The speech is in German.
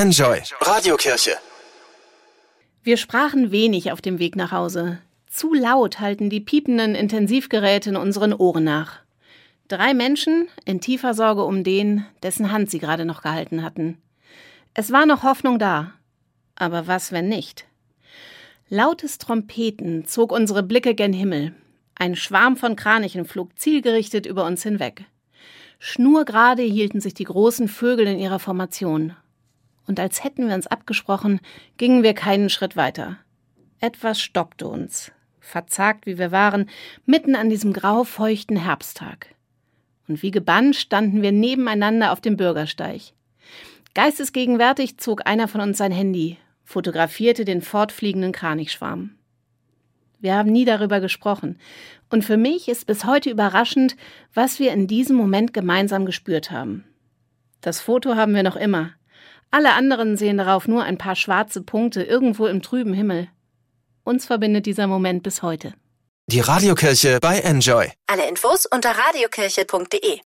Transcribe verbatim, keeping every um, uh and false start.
Enjoy Radiokirche. Wir sprachen wenig auf dem Weg nach Hause. Zu laut halten die piependen Intensivgeräte in unseren Ohren nach. Drei Menschen in tiefer Sorge um den, dessen Hand sie gerade noch gehalten hatten. Es war noch Hoffnung da. Aber was, wenn nicht? Lautes Trompeten zog unsere Blicke gen Himmel. Ein Schwarm von Kranichen flog zielgerichtet über uns hinweg. Schnurgerade hielten sich die großen Vögel in ihrer Formation. Und als hätten wir uns abgesprochen, gingen wir keinen Schritt weiter. Etwas stockte uns, verzagt wie wir waren, mitten an diesem graufeuchten Herbsttag. Und wie gebannt standen wir nebeneinander auf dem Bürgersteig. Geistesgegenwärtig zog einer von uns sein Handy, fotografierte den fortfliegenden Kranichschwarm. Wir haben nie darüber gesprochen. Und für mich ist bis heute überraschend, was wir in diesem Moment gemeinsam gespürt haben. Das Foto haben wir noch immer. Alle anderen sehen darauf nur ein paar schwarze Punkte irgendwo im trüben Himmel. Uns verbindet dieser Moment bis heute. Die Radiokirche bei Enjoy. Alle Infos unter radiokirche punkt de.